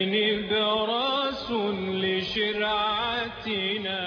براس لشرعتنا.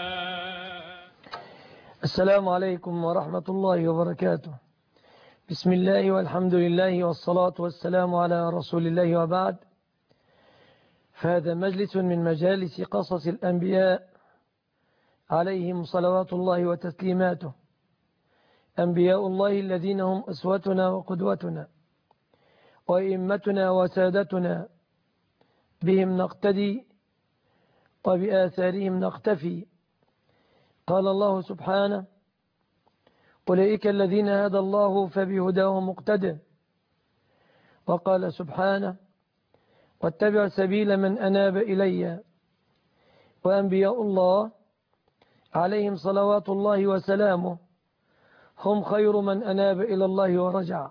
السلام عليكم ورحمة الله وبركاته. بسم الله والحمد لله والصلاة والسلام على رسول الله وبعد. فهذا مجلس من مجالس قصص الأنبياء عليهم صلوات الله وتسليماته، أنبياء الله الذين هم أسوتنا وقدوتنا وإمتنا وسادتنا، بهم نقتدي وبآثارهم نقتفي. قال الله سبحانه: أولئك الذين هدى الله فبهداه مقتدى. وقال سبحانه: واتبع سبيل من أناب إلي. وأنبياء الله عليهم صلوات الله وسلامه هم خير من أناب إلى الله ورجع.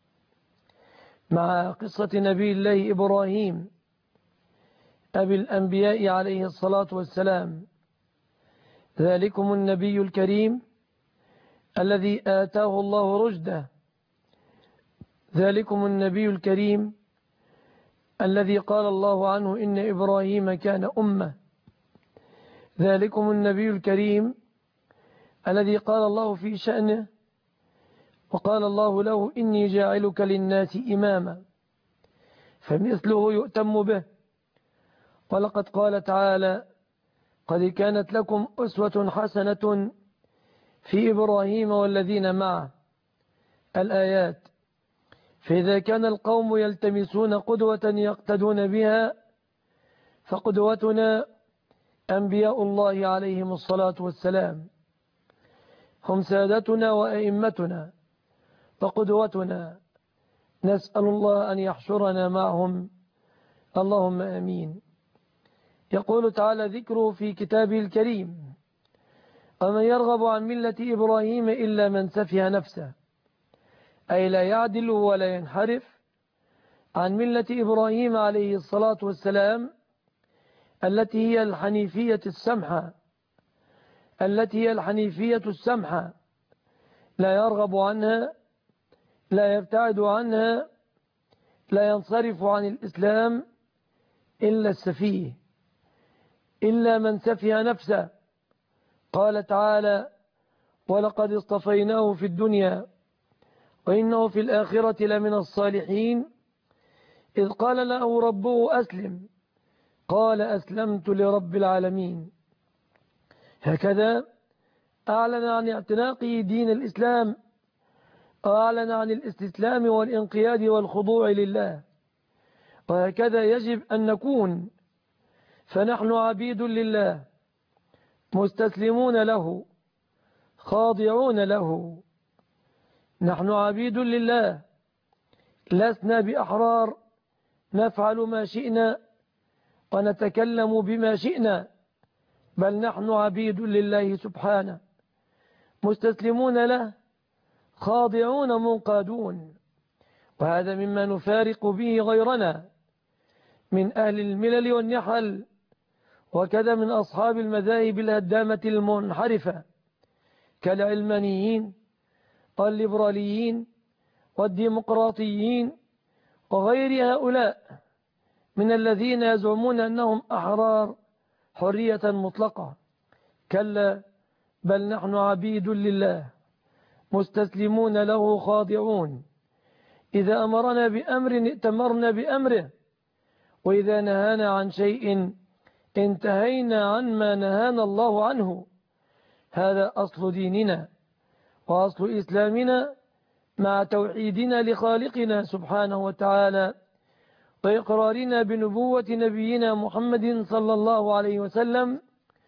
مع قصة نبي الله إبراهيم أبي الأنبياء عليه الصلاة والسلام، ذلكم النبي الكريم الذي آتاه الله رشده، ذلكم النبي الكريم الذي قال الله عنه: إن إبراهيم كان أمة. ذلكم النبي الكريم الذي قال الله في شأنه وقال الله له: إني جاعلك للناس إماما، فمثله يؤتم به. ولقد قال تعالى: قد كانت لكم أسوة حسنة في إبراهيم والذين معه، الآيات. فإذا كان القوم يلتمسون قدوة يقتدون بها، فقدوتنا أنبياء الله عليهم الصلاة والسلام، هم سادتنا وأئمتنا وقدوتنا. نسأل الله أن يحشرنا معهم، اللهم آمين. يقول تعالى ذكره في كتابه الكريم: ومن يرغب عن ملة إبراهيم إلا من سفه نفسه، أي لا يعدل ولا ينحرف عن ملة إبراهيم عليه الصلاة والسلام، التي هي الحنيفية السمحة، التي هي الحنيفية السمحة، لا يرغب عنها، لا يبتعد عنها، لا ينصرف عن الإسلام إلا السفيه، إلا من سفه نفسه. قال تعالى: ولقد اصطفيناه في الدنيا وإنه في الآخرة لمن الصالحين، إذ قال له ربه أسلم، قال أسلمت لرب العالمين. هكذا أعلن عن اعتناقه دين الإسلام، وأعلن عن الاستسلام والانقياد والخضوع لله. وهكذا يجب أن نكون، فنحن عبيد لله مستسلمون له خاضعون له. نحن عبيد لله، لسنا بأحرار نفعل ما شئنا ونتكلم بما شئنا، بل نحن عبيد لله سبحانه، مستسلمون له خاضعون منقادون. وهذا مما نفارق به غيرنا من أهل الملل والنحل، وكذا من أصحاب المذاهب الهدامة المنحرفة كالعلمانيين والليبراليين والديمقراطيين وغير هؤلاء من الذين يزعمون أنهم أحرار حرية مطلقة. كلا، بل نحن عبيد لله مستسلمون له خاضعون. إذا أمرنا بأمر ائتمرنا بأمره، وإذا نهانا عن شيء انتهينا عن ما نهانا الله عنه. هذا أصل ديننا وأصل إسلامنا، مع توحيدنا لخالقنا سبحانه وتعالى، وإقرارنا بنبوة نبينا محمد صلى الله عليه وسلم،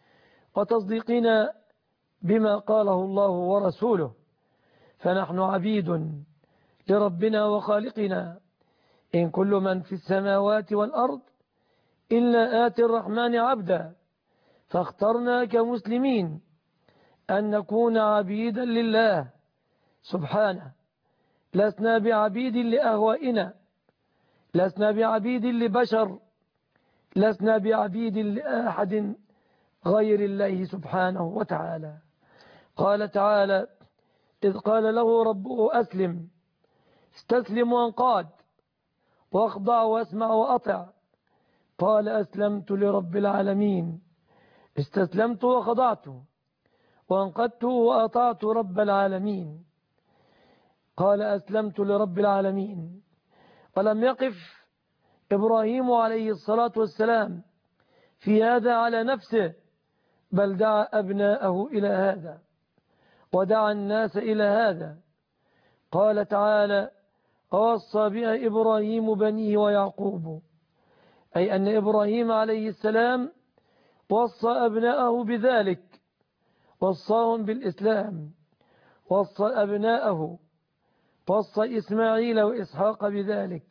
وتصديقنا بما قاله الله ورسوله. فنحن عبيد لربنا وخالقنا، إن كل من في السماوات والأرض إلا آتي الرحمن عبدا. فاخترنا كمسلمين أن نكون عبيدا لله سبحانه، لسنا بعبيد لأهوائنا، لسنا بعبيد لبشر، لسنا بعبيد لأحد غير الله سبحانه وتعالى. قال تعالى: إذ قال له ربه أسلم، استسلم وانقاد واخضع واسمع وأطع، قال أسلمت لرب العالمين، استسلمت وخضعت وانقدت وأطعت رب العالمين. قال أسلمت لرب العالمين. ولم يقف إبراهيم عليه الصلاة والسلام في هذا على نفسه، بل دعا أبناءه إلى هذا ودعا الناس إلى هذا. قال تعالى: ووصى بها إبراهيم بنيه ويعقوب، أي أن إبراهيم عليه السلام وصى أبناءه بذلك، وصاهم بالإسلام، وصى أبناءه، وصى إسماعيل وإسحاق بذلك،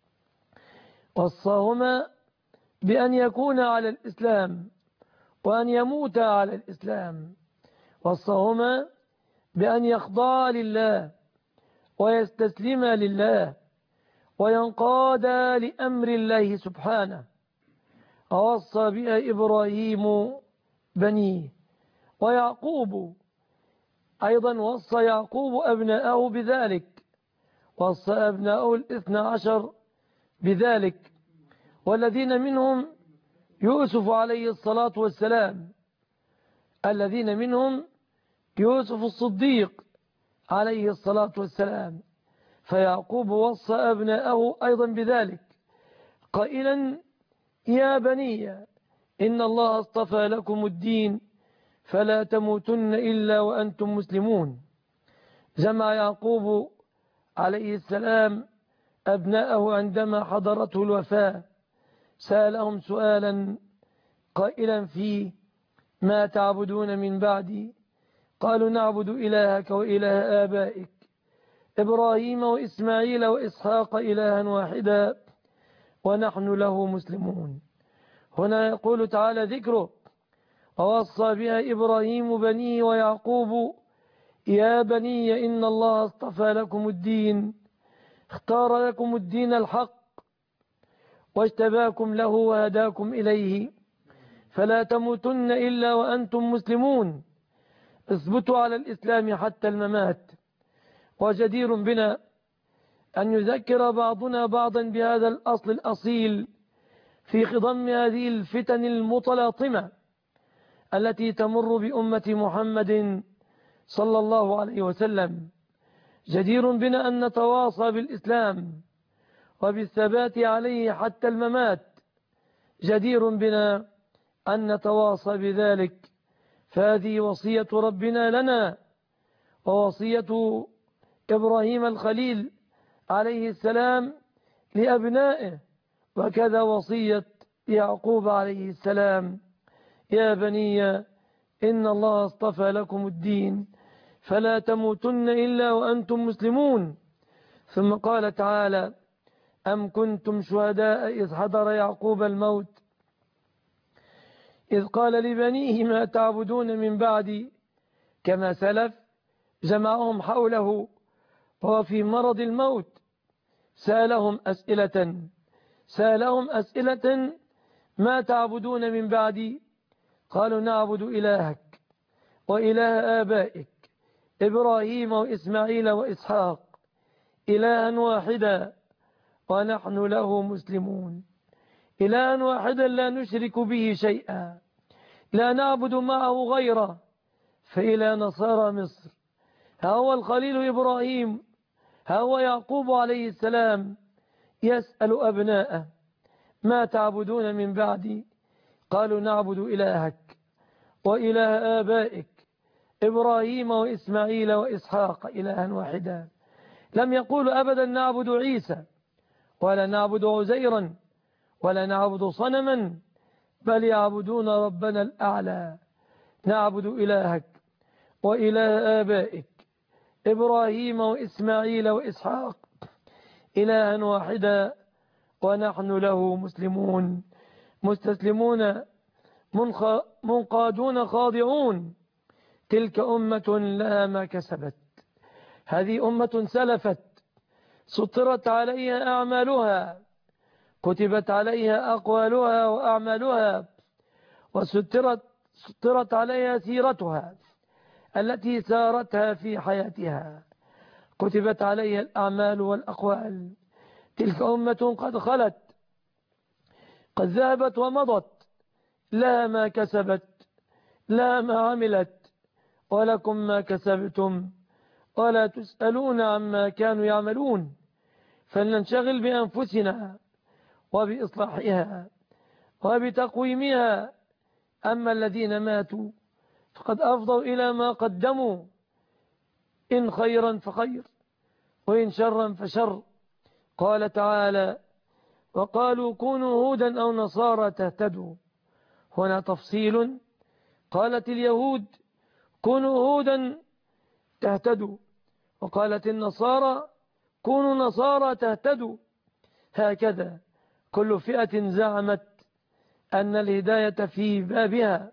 وصاهما بأن يكون على الإسلام وأن يموت على الإسلام، وصاهما بأن يخضع لله ويستسلم لله وينقاد لأمر الله سبحانه. ووصى بها إبراهيم بنيه ويعقوب، أيضا وصى يعقوب أبناءه بذلك، وصى أبناءه 12 بذلك، والذين منهم يوسف عليه الصلاة والسلام، الذين منهم يوسف الصديق عليه الصلاة والسلام. فيعقوب وصى أبناءه أيضا بذلك قائلا: يا بني إن الله اصطفى لكم الدين فلا تموتن إلا وأنتم مسلمون. جمع يعقوب عليه السلام أبناءه عندما حضرته الوفاة، سألهم سؤالا قائلا فيه: ما تعبدون من بعدي؟ قالوا: نعبد إلهك وإله آبائك إبراهيم وإسماعيل وإسحاق إلها واحدا ونحن له مسلمون. هنا يقول تعالى ذكره: ووصى بها إبراهيم بنيه ويعقوب يا بني إن الله اصطفى لكم الدين، اختار لكم الدين الحق واجتباكم له وهداكم إليه، فلا تموتن إلا وأنتم مسلمون. اثبتوا على الإسلام حتى الممات. وجدير بنا أن يذكر بعضنا بعضا بهذا الأصل الأصيل في خضم هذه الفتن المتلاطمة التي تمر بأمة محمد صلى الله عليه وسلم. جدير بنا أن نتواصى بالإسلام وبالثبات عليه حتى الممات. جدير بنا أن نتواصى بذلك، فهذه وصية ربنا لنا ووصية إبراهيم الخليل عليه السلام لأبنائه، وكذا وصية يعقوب عليه السلام: يا بني إن الله اصطفى لكم الدين فلا تموتن إلا وأنتم مسلمون. ثم قال تعالى: أم كنتم شهداء إذ حضر يعقوب الموت إذ قال لبنيه ما تعبدون من بعدي. كما سلف جمعهم حوله وهو في مرض الموت، سألهم أسئلة: ما تعبدون من بعدي؟ قالوا: نعبد إلهك وإله آبائك إبراهيم وإسماعيل وإسحاق إلها واحدا ونحن له مسلمون. إلها واحدا لا نشرك به شيئا، لا نعبد معه غيره. فإلى نصارى مصر ها هو الخليل إبراهيم، ها هو يعقوب عليه السلام يسأل أبناءه: ما تعبدون من بعدي؟ قالوا: نعبد إلهك وإله آبائك إبراهيم وإسماعيل وإسحاق إلها واحدا. لم يقولوا أبدا نعبد عيسى ولا نعبد عزيرا ولا نعبد صنما، بل يعبدون ربنا الأعلى: نعبد إلهك وإله آبائك إبراهيم وإسماعيل وإسحاق إلها واحدا ونحن له مسلمون. مستسلمون منقادون خاضعون. تلك أمة لها ما كسبت. هذه أمة سلفت، سطرت عليها أعمالها، كتبت عليها أقوالها وأعمالها، وسطرت عليها سيرتها التي سارتها في حياتها، كتبت عليها الأعمال والأقوال. تلك أمة قد خلت قد ذهبت ومضت، لها ما كسبت، لها ما عملت، ولكم ما كسبتم، ولا تسألون عما كانوا يعملون. فلننشغل بأنفسنا وبإصلاحها وبتقويمها. أما الذين ماتوا فقد أفضوا إلى ما قدموا، إن خيرا فخير وإن شرا فشر. قال تعالى: وقالوا كونوا هودا أو نصارى تهتدوا. هنا تفصيل. قالت اليهود كونوا هودا تهتدوا، وقالت النصارى كونوا نصارى تهتدوا. هكذا كل فئة زعمت أن الهداية في بابها.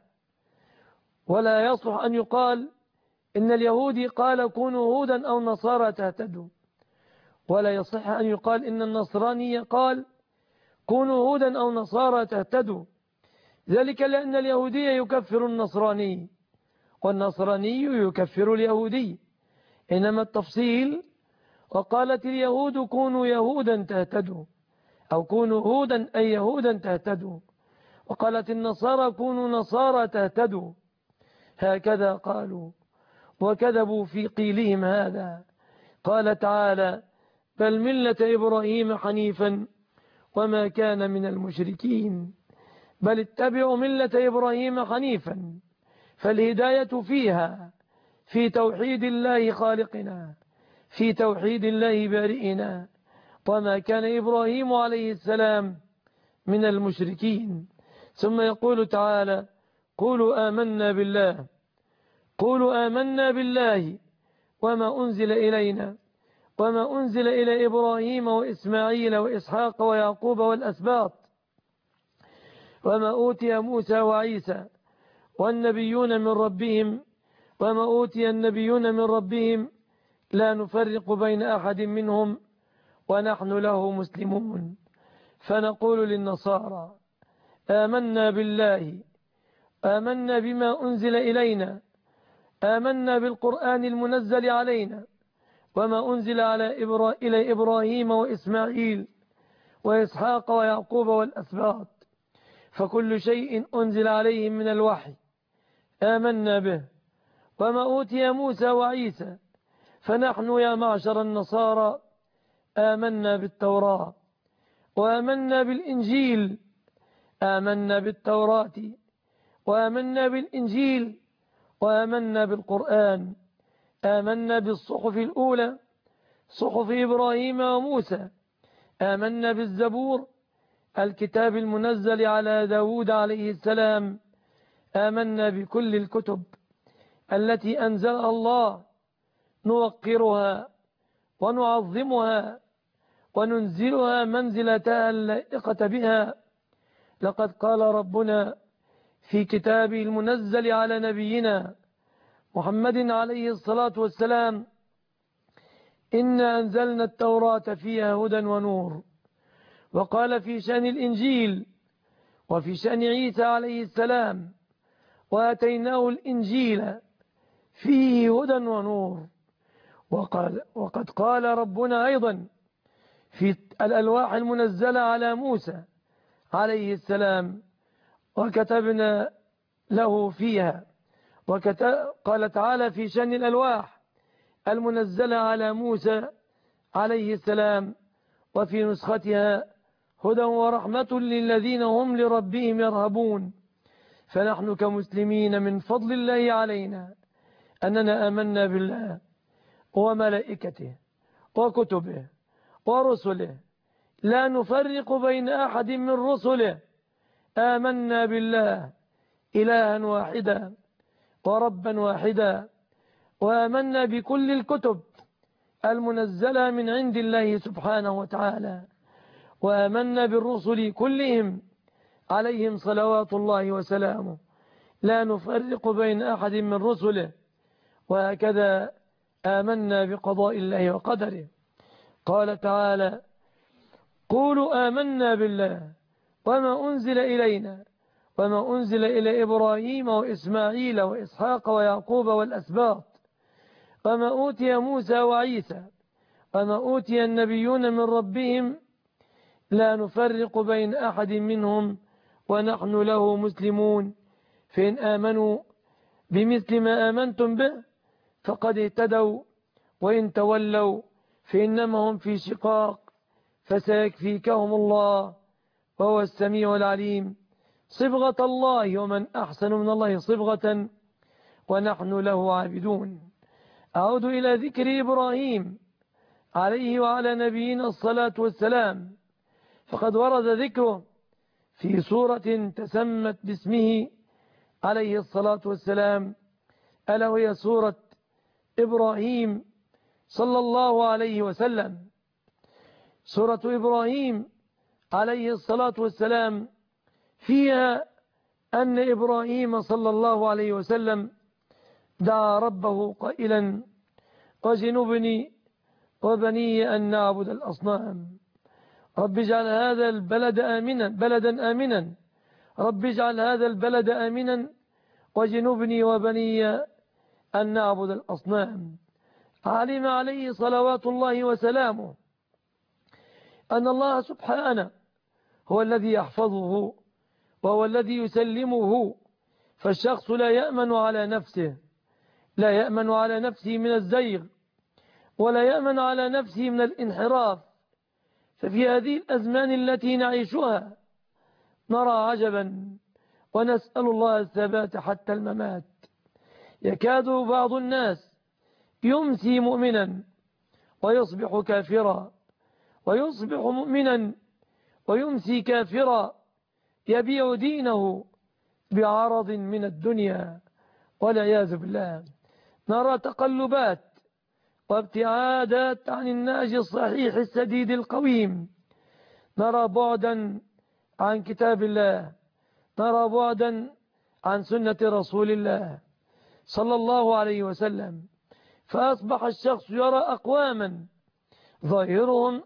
ولا يصلح أن يقال إن اليهودي قال كونوا هودا أو نصارى تهتدوا، ولا يصح أن يقال إن النصراني قال كونوا هودا أو نصارى تهتدوا. ذلك لأن اليهودي يكفر النصراني، والنصراني يكفر اليهودي. إنما التفصيل: وقالت اليهود كونوا يهودا تهتدوا، أو كونوا هودا أي يهودا تهتدوا، وقالت النصارى كونوا نصارى تهتدوا. هكذا قالوا وكذبوا في قيلهم هذا. قال تعالى: بل ملة إبراهيم حنيفا وما كان من المشركين. بل اتبعوا ملة إبراهيم حنيفا، فالهداية فيها في توحيد الله خالقنا، في توحيد الله بارئنا. وما كان إبراهيم عليه السلام من المشركين. ثم يقول تعالى: قولوا آمنا بالله، قولوا آمنا بالله وما أنزل إلينا وما أنزل إلى إبراهيم وإسماعيل وإسحاق ويعقوب والأسباط وما أوتي موسى وعيسى والنبيون من ربهم وما أوتي النبيون من ربهم لا نفرق بين أحد منهم ونحن له مسلمون. فنقول للنصارى: آمنا بالله، آمنا بما أنزل إلينا، آمنا بالقرآن المنزل علينا وما أنزل إلى إبراهيم وإسماعيل وإسحاق ويعقوب والأسباط، فكل شيء أنزل عليهم من الوحي آمنا به. وما أوتي موسى وعيسى، فنحن يا معشر النصارى آمنا بالتوراة وآمنا بالإنجيل. آمنا بالتوراة وآمنا بالإنجيل وآمنا بالقرآن. آمنا بالصحف الأولى، صحف إبراهيم وموسى. آمنا بالزبور، الكتاب المنزل على داود عليه السلام. آمنا بكل الكتب التي أنزلها الله، نوقرها ونعظمها وننزلها منزلتها اللائقة بها. لقد قال ربنا في كتابه المنزل على نبينا محمد عليه الصلاة والسلام: إنا أنزلنا التوراة فيها هدى ونور. وقال في شأن الإنجيل وفي شأن عيسى عليه السلام: وآتيناه الإنجيل فيه هدى ونور. وقد قال ربنا أيضا في الألواح المنزلة على موسى عليه السلام: وكتبنا له فيها. قال تعالى في شأن الألواح المنزلة على موسى عليه السلام: وفي نسختها هدى ورحمة للذين هم لربهم يرهبون. فنحن كمسلمين من فضل الله علينا أننا آمنا بالله وملائكته وكتبه ورسله، لا نفرق بين أحد من رسله. آمنا بالله إلها واحدا وربا واحدا. وآمنا بكل الكتب المنزلة من عند الله سبحانه وتعالى. وآمنا بالرسل كلهم عليهم صلوات الله وسلامه، لا نفرق بين أحد من رسله. وهكذا آمنا بقضاء الله وقدره. قال تعالى: قولوا آمنا بالله وما أنزل إلينا وما أنزل إلى إبراهيم وإسماعيل وإسحاق ويعقوب والأسباط وما أوتي موسى وعيسى وما أوتي النبيون من ربهم لا نفرق بين أحد منهم ونحن له مسلمون فإن آمنوا بمثل ما آمنتم به فقد اهتدوا وإن تولوا فإنما هم في شقاق فسيكفيكهم الله وهو السميع العليم. صبغة الله ومن أحسن من الله صبغة ونحن له عابدون. أعود إلى ذكر إبراهيم عليه وعلى نبينا الصلاة والسلام، فقد ورد ذكره في سورة تسمت باسمه عليه الصلاة والسلام، ألا وهي سورة إبراهيم صلى الله عليه وسلم. سورة إبراهيم عليه الصلاة والسلام فيها أن إبراهيم صلى الله عليه وسلم دعا ربه قائلا واجنبني وبني أن نعبد الأصنام. رب اجعل هذا البلد بلدا آمنا رب اجعل هذا البلد آمنا واجنبني وبني أن نعبد الأصنام. علم عليه صلوات الله وسلامه أن الله سبحانه هو الذي يحفظه وهو الذي يسلمه، فالشخص لا يأمن على نفسه، لا يأمن على نفسه من الزيغ ولا يأمن على نفسه من الانحراف. ففي هذه الأزمان التي نعيشها نرى عجبا ونسأل الله الثبات حتى الممات. يكاد بعض الناس يمسي مؤمنا ويصبح كافرا، ويصبح مؤمنا ويمسي كافرا، يبيع دينه بعرض من الدنيا والعياذ بالله. نرى تقلبات وابتعادات عن النهج الصحيح السديد القويم، نرى بعدا عن كتاب الله، نرى بعدا عن سنة رسول الله صلى الله عليه وسلم. فأصبح الشخص يرى أقواما ظاهرهم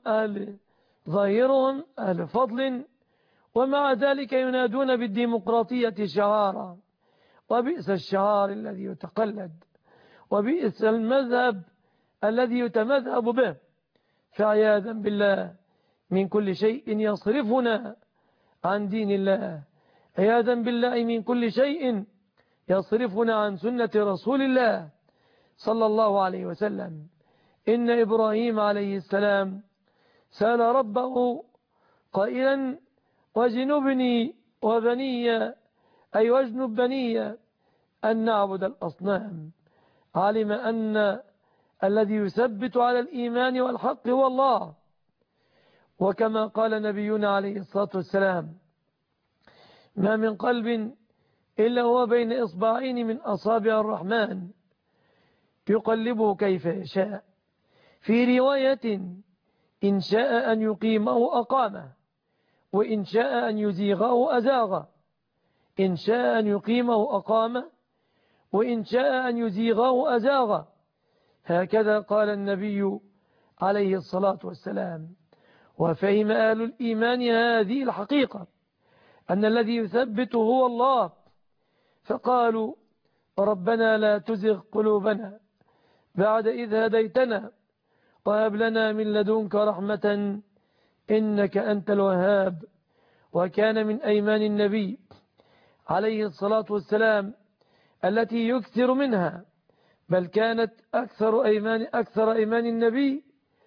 أهل فضل، ومع ذلك ينادون بالديمقراطية شعارا، وبئس الشعار الذي يتقلد، وبئس المذهب الذي يتمذهب به. فعياذا بالله من كل شيء يصرفنا عن دين الله، عياذا بالله من كل شيء يصرفنا عن سنة رسول الله صلى الله عليه وسلم. إن إبراهيم عليه السلام سأل ربه قائلا واجنبني وبني، أي واجنب بني أن نعبد الأصنام. علم أن الذي يثبت على الإيمان والحق هو الله، وكما قال نبينا عليه الصلاة والسلام ما من قلب إلا هو بين إصبعين من أصابع الرحمن يقلبه كيف يشاء. في رواية إن شاء أن يقيمه أقامه، وإن شاء أن يزيغه أزاغه. إن شاء أن يقيمه أقامه، وإن شاء أن يزيغه أزاغه. هكذا قال النبي عليه الصلاة والسلام. وفهم أهل الإيمان هذه الحقيقة أن الذي يثبت هو الله، فقالوا ربنا لا تزغ قلوبنا بعد إذ هديتنا وهب لنا من لدنك رحمة إنك أنت الوهاب. وكان من أيمان النبي عليه الصلاة والسلام التي يكثر منها، بل كانت أكثر أيمان النبي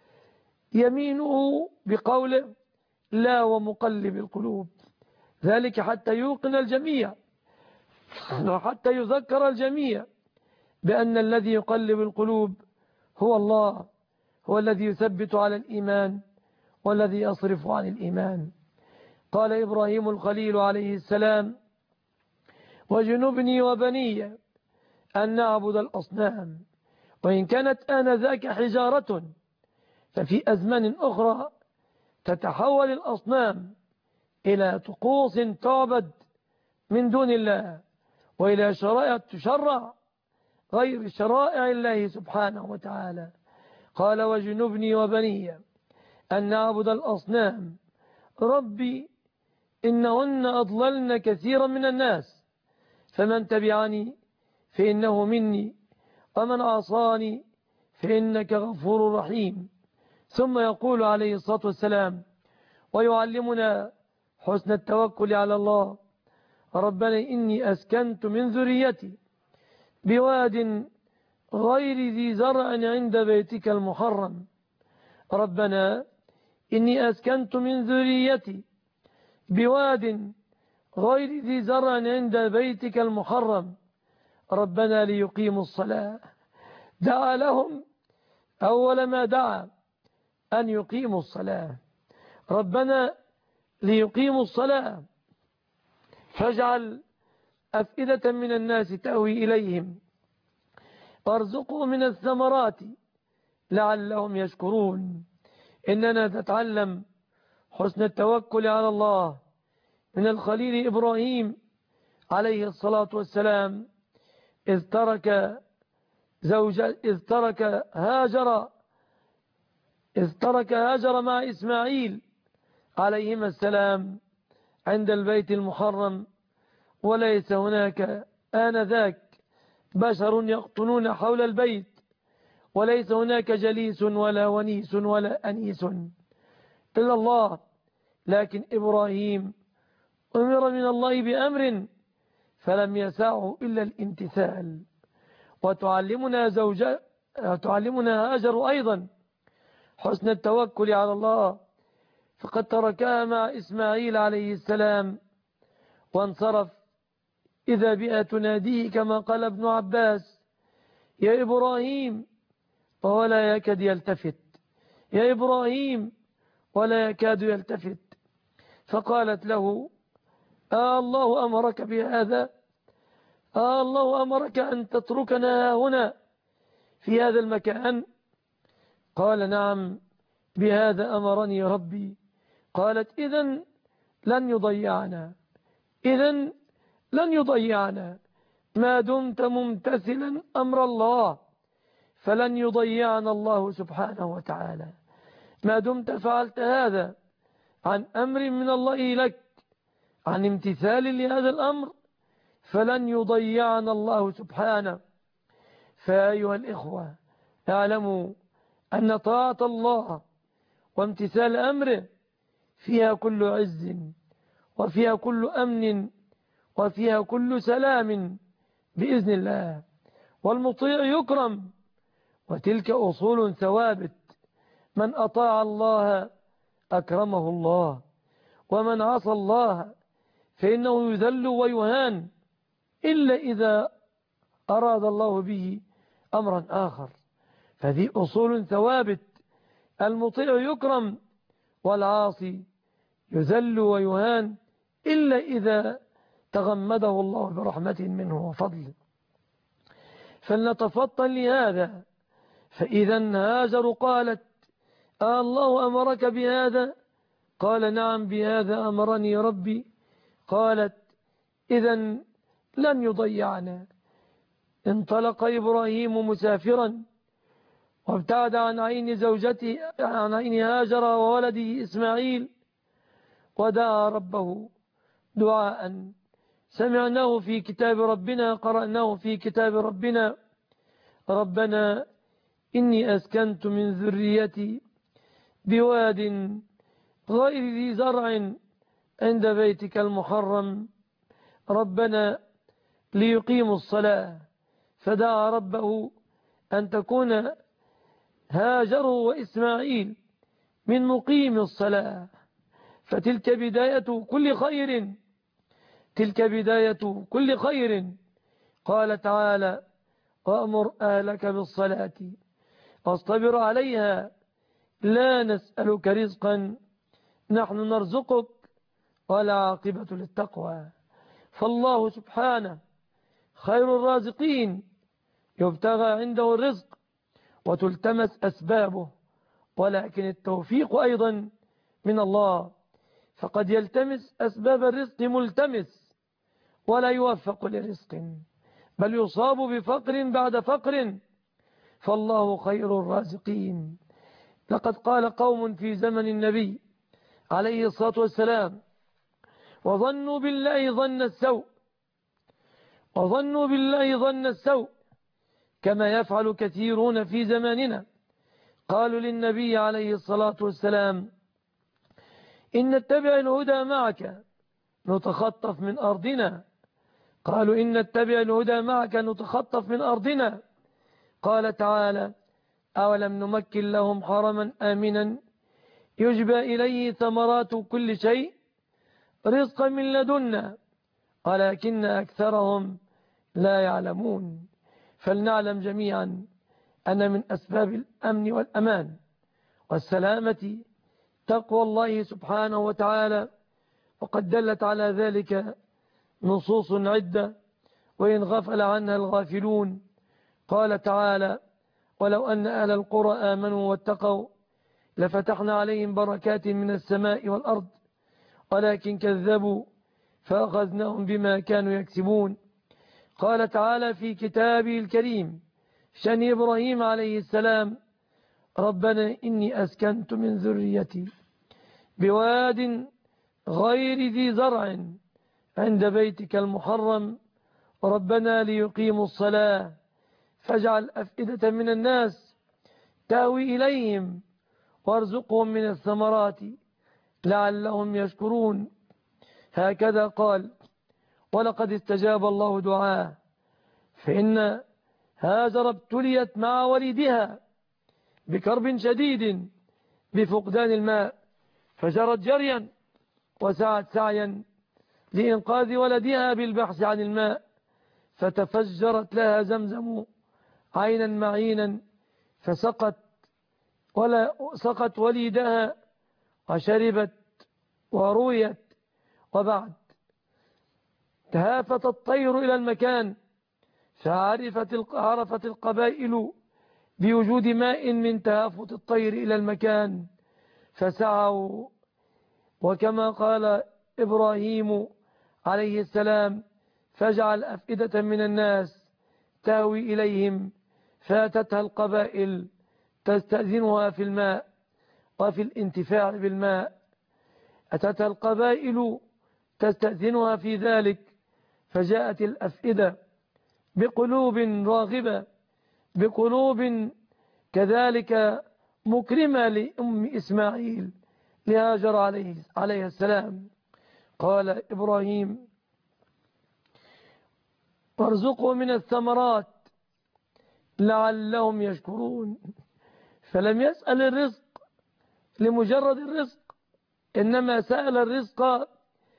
يمينه بقوله لا ومقلب القلوب، ذلك حتى يوقن الجميع وحتى يذكر الجميع بأن الذي يقلب القلوب هو الله، هو الذي يثبت على الإيمان والذي يصرف عن الإيمان. قال إبراهيم الخليل عليه السلام وجنبني وبني أن نعبد الأصنام. وإن كانت آنذاك حجارة، ففي أزمان أخرى تتحول الأصنام إلى طقوس تعبد من دون الله، وإلى شرائع تشرع غير شرائع الله سبحانه وتعالى. قال وجنبني وبني أن نعبد الأصنام. ربي إنهن أضللن كثيرا من الناس، فمن تبعني فإنه مني ومن عصاني فإنك غفور رحيم. ثم يقول عليه الصلاة والسلام ويعلمنا حسن التوكل على الله. ربنا إني أسكنت من ذريتي بواد غير ذي زرع عند بيتك المحرم. ربنا إني أسكنت من ذريتي بواد غير ذي زرع عند بيتك المحرم ربنا ليقيموا الصلاة. دعا لهم أول ما دعا أن يقيموا الصلاة. ربنا ليقيموا الصلاة فاجعل أفئدة من الناس تأوي إليهم وارزقهم من الثمرات لعلهم يشكرون. إننا نتعلم حسن التوكل على الله من الخليل إبراهيم عليه الصلاة والسلام إذ ترك هاجر مع إسماعيل عليهما السلام عند البيت المحرم، وليس هناك آنذاك بشر يقطنون حول البيت، وليس هناك جليس ولا ونيس ولا أنيس إلا الله. لكن إبراهيم أمر من الله بأمر فلم يسعه إلا الامتثال. وتعلمنا هاجر أيضا حسن التوكل على الله، فقد تركها مع إسماعيل عليه السلام وانصرف إذا بها تناديه كما قال ابن عباس: يا إبراهيم، ولا يكاد يلتفت، يا إبراهيم، ولا يكاد يلتفت. فقالت له: الله أمرك بهذا؟ الله أمرك أن تتركنا هنا في هذا المكان؟ قال: نعم، بهذا أمرني ربي. قالت: إذن لن يضيعنا، إذن لن يضيعنا ما دمت ممتثلا أمر الله، فلن يضيعنا الله سبحانه وتعالى ما دمت فعلت هذا عن أمر من الله لك، عن امتثال لهذا الأمر، فلن يضيعنا الله سبحانه. فأيها الإخوة، اعلموا أن طاعة الله وامتثال أمره فيها كل عز، وفيها كل أمن، وفيها كل سلام بإذن الله. والمطيع يكرم، وتلك أصول ثوابت: من أطاع الله أكرمه الله، ومن عصى الله فإنه يذل ويهان إلا إذا أراد الله به أمرا آخر. فذي أصول ثوابت: المطيع يكرم، والعاصي يذل ويهان إلا إذا تغمده الله برحمة منه وفضل. فلنتفطن لهذا. فإذا هاجر قالت: الله أمرك بهذا؟ قال: نعم، بهذا أمرني ربي. قالت: إذن لن يضيعنا. انطلق إبراهيم مسافرا وابتعد عن عين زوجته، عن عين هاجر وولده إسماعيل، ودعا ربه دعاء سمعناه في كتاب ربنا، قرأناه في كتاب ربنا: ربنا إني أسكنت من ذريتي بواد غير ذي زرع عند بيتك المحرم ربنا ليقيموا الصلاة. فدعا ربه أن تكون هاجر وإسماعيل من مقيم الصلاة، فتلك بداية كل خير، تلك بداية كل خير. قال تعالى: وأمر أهلك بالصلاة واصطبر عليها لا نسألك رزقا نحن نرزقك والعاقبة للتقوى. فالله سبحانه خير الرازقين، يبتغى عنده الرزق وتلتمس أسبابه، ولكن التوفيق أيضا من الله، فقد يلتمس أسباب الرزق ملتمس ولا يوفق لرزق، بل يصاب بفقر بعد فقر. فالله خير الرازقين. لقد قال قوم في زمن النبي عليه الصلاة والسلام: وظنوا بالله ظن السوء، وظنوا بالله ظن السوء كما يفعل كثيرون في زماننا. قالوا للنبي عليه الصلاة والسلام: إن نتبع الهدى معك نتخطف من أرضنا. قالوا إن نتبع الهدى معك نتخطف من أرضنا. قال تعالى أولم نمكن لهم حرما آمنا يجبى إليه ثمرات كل شيء رزقا من لدنا ولكن أكثرهم لا يعلمون. فلنعلم جميعا أن من أسباب الأمن والأمان والسلامة تقوى الله سبحانه وتعالى، وقد دلت على ذلك نصوص عدة وإن غفل عنها الغافلون. قال تعالى ولو أن أهل القرى آمنوا واتقوا لفتحنا عليهم بركات من السماء والأرض ولكن كذبوا فأخذناهم بما كانوا يكسبون. قال تعالى في كتابه الكريم شأن إبراهيم عليه السلام ربنا إني أسكنت من ذريتي بواد غير ذي زرع عند بيتك المحرم ربنا ليقيموا الصلاة فاجعل أفئدة من الناس تهوي إليهم وارزقهم من الثمرات لعلهم يشكرون. هكذا قال ولقد استجاب الله دعاه فإن هاجر ابتليت مع وليدها بكرب شديد بفقدان الماء فجرت جريا وسعت سعيا لإنقاذ ولدها بالبحث عن الماء فتفجرت لها زمزم عينا معينا سقت وليدها وشربت ورويت. وبعد تهافت الطير إلى المكان فعرفت القبائل بوجود ماء من تهافت الطير إلى المكان فسعوا. وكما قال إبراهيم عليه السلام فاجعل أفئدة من الناس تهوي إليهم فاتتها القبائل تستأذنها في الماء وفي الانتفاع بالماء. أتتها القبائل تستأذنها في ذلك فجاءت الأفئدة بقلوب راغبة بقلوب كذلك مكرمة لأم إسماعيل لهاجر عليه السلام. قال إبراهيم وارزقوا من الثمرات لعلهم يشكرون. فلم يسأل الرزق لمجرد الرزق إنما سأل الرزق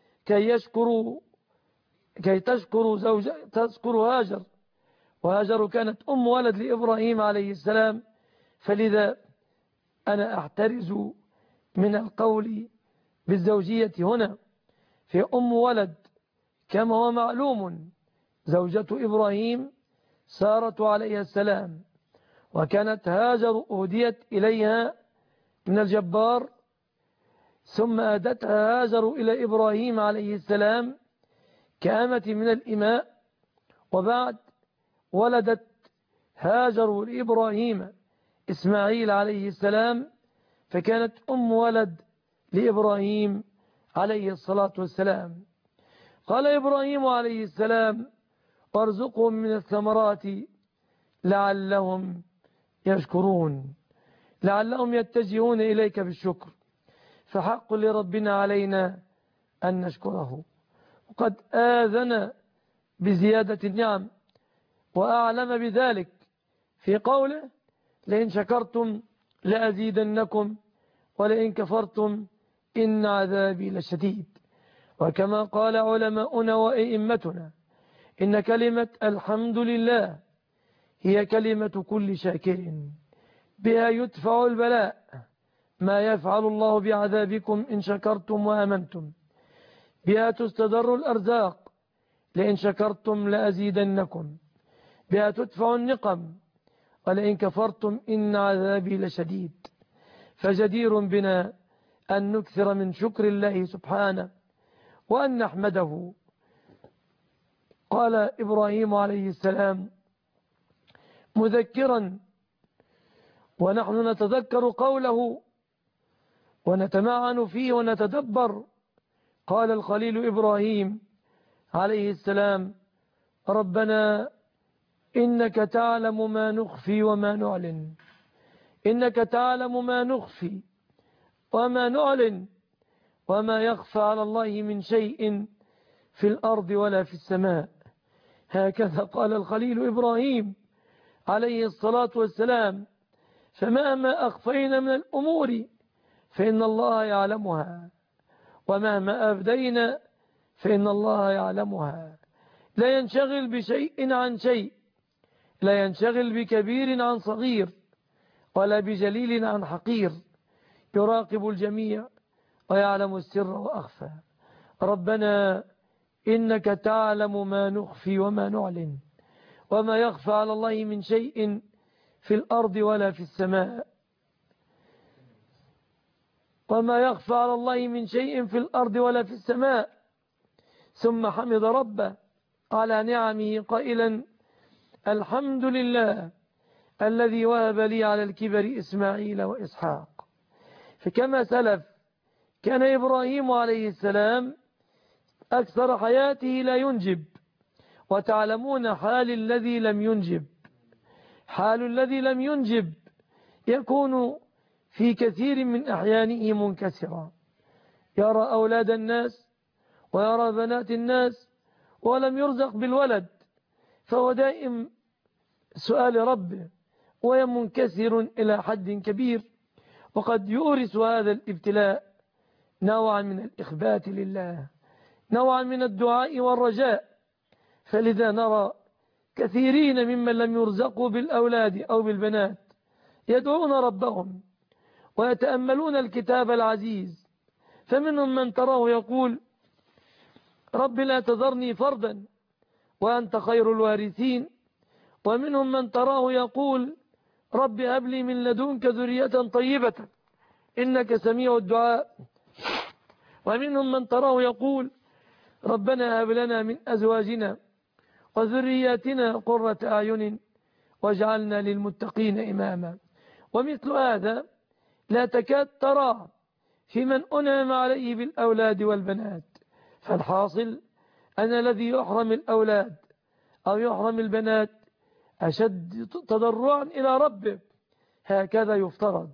كي تشكر هاجر. وهاجر كانت أم ولد لإبراهيم عليه السلام. فلذا أنا أحترز من القول بالزوجية هنا في أم ولد كما هو معلوم زوجة إبراهيم سارة عليه السلام وكانت هاجر أهديت إليها من الجبار ثم أهدتها هاجر إلى إبراهيم عليه السلام كأمة من الإماء. وبعد ولدت هاجر لإبراهيم إسماعيل عليه السلام فكانت أم ولد لإبراهيم عليه الصلاة والسلام. قال إبراهيم عليه السلام وارزقهم من الثمرات لعلهم يشكرون لعلهم يتجهون إليك بالشكر فحق لربنا علينا أن نشكره. وقد آذن بزيادة النعم وأعلم بذلك في قوله لئن شكرتم لأزيدنكم ولئن كفرتم إن عذابي لشديد. وكما قال علماؤنا وأئمتنا إن كلمة الحمد لله هي كلمة كل شاكر بها يدفع البلاء ما يفعل الله بعذابكم إن شكرتم وآمنتم بها تستدر الأرزاق لئن شكرتم لأزيدنكم بها تدفع النقم ولئن كفرتم إن عذابي لشديد. فجدير بنا أن نكثر من شكر الله سبحانه وأن نحمده. قال إبراهيم عليه السلام مذكرا ونحن نتذكر قوله ونتمعن فيه ونتدبر. قال الخليل إبراهيم عليه السلام ربنا إنك تعلم ما نخفي وما وما يخفى على الله من شيء في الأرض ولا في السماء. هكذا قال الخليل إبراهيم عليه الصلاة والسلام: فمهما أخفينا من الأمور فإن الله يعلمها، ومهما أبدينا فإن الله يعلمها. لا ينشغل بشيء عن شيء، لا ينشغل بكبير عن صغير، ولا بجليل عن حقير، يراقب الجميع ويعلم السر وأخفى. ربنا إنك تعلم ما نخفي وما نعلن، وما يخفى على الله من شيء في الأرض ولا في السماء. وما يخفى على الله من شيء في الأرض ولا في السماء. ثم حمد ربه على نعمه قائلا: الحمد لله الذي وهب لي على الكبر إسماعيل وإسحاق. فكما سلف كان إبراهيم عليه السلام أكثر حياته لا ينجب، وتعلمون حال الذي لم ينجب. حال الذي لم ينجب يكون في كثير من أحيانه منكسرا، يرى أولاد الناس ويرى بنات الناس ولم يرزق بالولد، فهو دائم سؤال ربه ويمنكسر إلى حد كبير. وقد يورث هذا الابتلاء نوعا من الإخبات لله، نوعا من الدعاء والرجاء. فلذا نرى كثيرين ممن لم يرزقوا بالأولاد أو بالبنات يدعون ربهم ويتأملون الكتاب العزيز، فمنهم من تراه يقول: رب لا تذرني فردا وأنت خير الوارثين. ومنهم من تراه يقول: رب هب لي من لدنك ذرية طيبة إنك سميع الدعاء. ومنهم من تراه يقول: ربنا هب لنا من أزواجنا وذرياتنا قرة أعين واجعلنا للمتقين إماما. ومثل هذا لا تكاد تراه في من أنعم عليه بالأولاد والبنات. فالحاصل أن الذي يحرم الأولاد أو يحرم البنات أشد تضرعا إلى ربه، هكذا يفترض.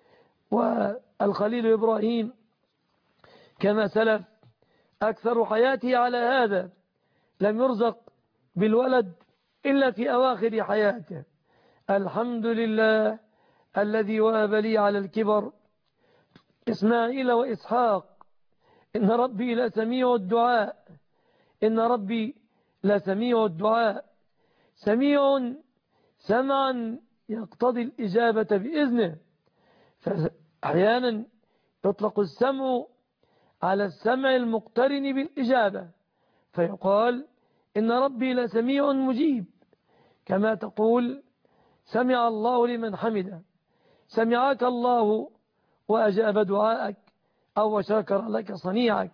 والخليل إبراهيم كما سلف أكثر حياته على هذا، لم يرزق بالولد إلا في أواخر حياته. الحمد لله الذي وهب لي على الكبر إسماعيل وإسحاق إن ربي لسميع الدعاء. إن ربي لسميع الدعاء. سميع سمعا يقتضي الإجابة بإذنه. فأحيانا يطلق السمع على السمع المقترن بالإجابة، فيقال إن ربي لسميع مجيب، كما تقول: سمع الله لمن حمده، سمعك الله وأجاب دعاءك أو وشكر لك صنيعك.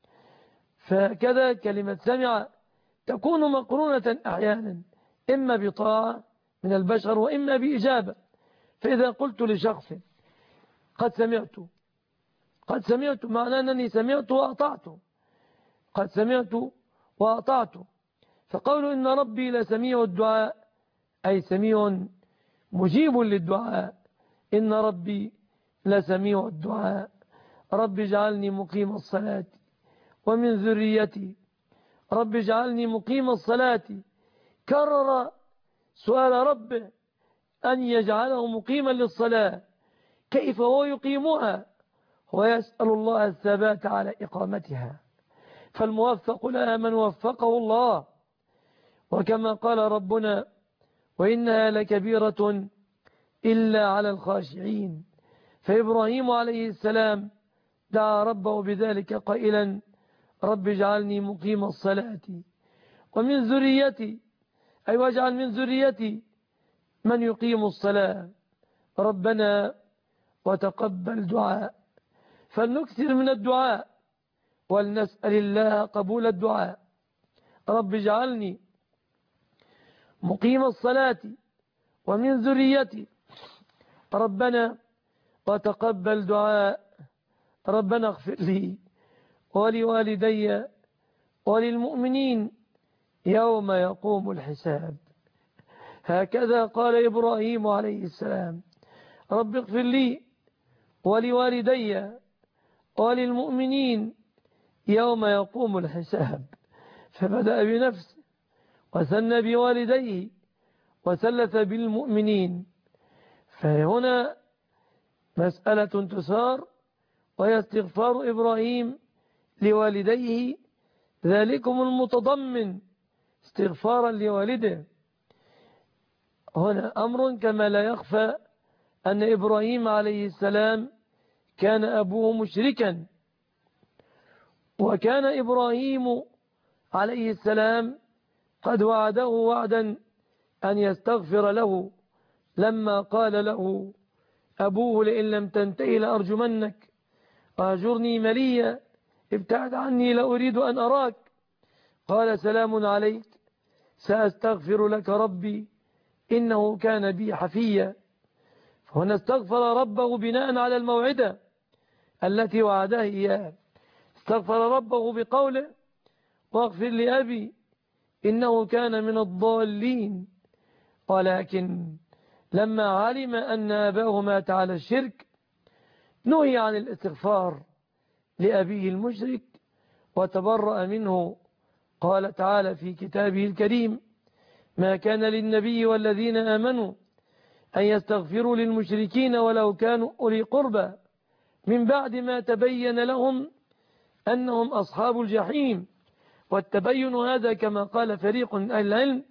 فكذا كلمة سمع تكون مقرونة أحيانا إما بطاعة من البشر وإما بإجابة. فإذا قلت لشخص قد سمعت معناه أنني سمعت وأطعت، قد سمعت وأطعت. فقول إن ربي لسميع الدعاء أي سميع مجيب للدعاء. إن ربي لسميع الدعاء. رب اجعلني مقيم الصلاة ومن ذريتي. رب اجعلني مقيم الصلاة. كرر سؤال ربه أن يجعله مقيما للصلاة. كيف هو يقيمها؟ ويسأل الله الثبات على إقامتها. فالموفق لها من وفقه الله. وكما قال ربنا: وإنها لكبيرة إلا على الخاشعين. فإبراهيم عليه السلام دعا ربه بذلك قائلا: رب اجعلني مقيم الصلاة ومن ذريتي، أي واجعل من ذريتي من يقيم الصلاة. ربنا وتقبل دعاء. فلنكثر من الدعاء ولنسأل الله قبول الدعاء. رب اجعلني مقيم الصلاة ومن ذريتي. ربنا وتقبل دعاء. ربنا اغفر لي ولوالدي وللمؤمنين يوم يقوم الحساب. هكذا قال إبراهيم عليه السلام: رب اغفر لي ولوالدي وللمؤمنين يوم يقوم الحساب. فبدأ بنفسه وثنى بوالديه وثلث بالمؤمنين. فهنا مسألة تثار، وهي استغفار إبراهيم لوالديه، ذلكم المتضمن استغفارا لوالده. هنا أمر كما لا يخفى أن إبراهيم عليه السلام كان أبوه مشركا، وكان إبراهيم عليه السلام قد وعده وعدا أن يستغفر له لما قال له أبوه لئن لم تنتهي لأرجمنك وهجرني مليا ابتعد عني لا أريد أن أراك. قال سلام عليك سأستغفر لك ربي إنه كان بي حفيا. فهنا استغفر ربه بناء على الموعدة التي وعده إياه. استغفر ربه بقوله واغفر لأبي إنه كان من الضالين. ولكن لما علم أن أباه مات على الشرك نهي عن الاستغفار لأبيه المشرك وتبرأ منه. قال تعالى في كتابه الكريم ما كان للنبي والذين آمنوا أن يستغفروا للمشركين ولو كانوا أولي قربى من بعد ما تبين لهم أنهم أصحاب الجحيم. والتبين هذا كما قال فريق من أهل العلم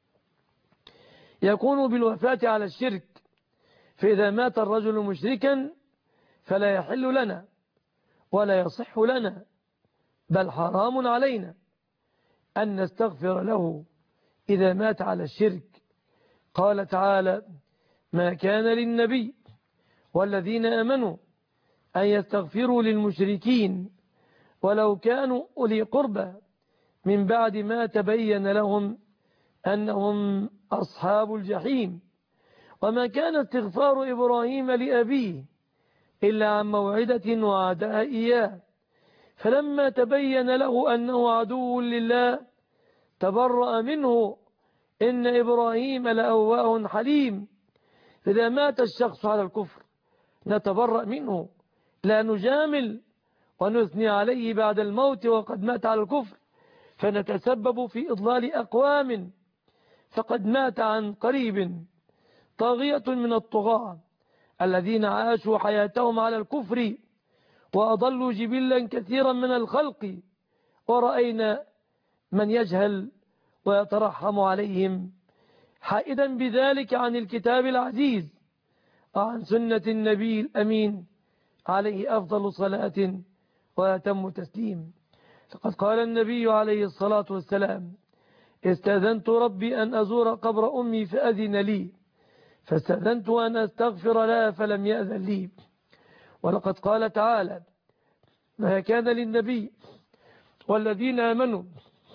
يكون بالوفاة على الشرك، فإذا مات الرجل مشركا فلا يحل لنا ولا يصح لنا بل حرام علينا أن نستغفر له إذا مات على الشرك. قال تعالى ما كان للنبي والذين آمنوا أن يستغفروا للمشركين ولو كانوا أولي قربى من بعد ما تبين لهم أنهم أصحاب الجحيم. وما كان استغفار إبراهيم لأبيه إلا عن موعدة وعدها إياه، فلما تبين له أنه عدو لله تبرأ منه إن إبراهيم لأواه حليم. إذا مات الشخص على الكفر نتبرأ منه، لا نجامل ونثني عليه بعد الموت وقد مات على الكفر، فنتسبب في إضلال أقوام فقد مات عن قريب طاغية من الطغاة الذين عاشوا حياتهم على الكفر وأضلوا جبلا كثيرا من الخلق، ورأينا من يجهل ويترحم عليهم حائدا بذلك عن الكتاب العزيز وعن سنة النبي الأمين عليه أفضل صلاة وأتم تسليم. فقد قال النبي عليه الصلاة والسلام استأذنت ربي أن أزور قبر أمي فأذن لي فاستأذنت أن أستغفر لها فلم يأذن لي. ولقد قال تعالى ما كان للنبي والذين آمنوا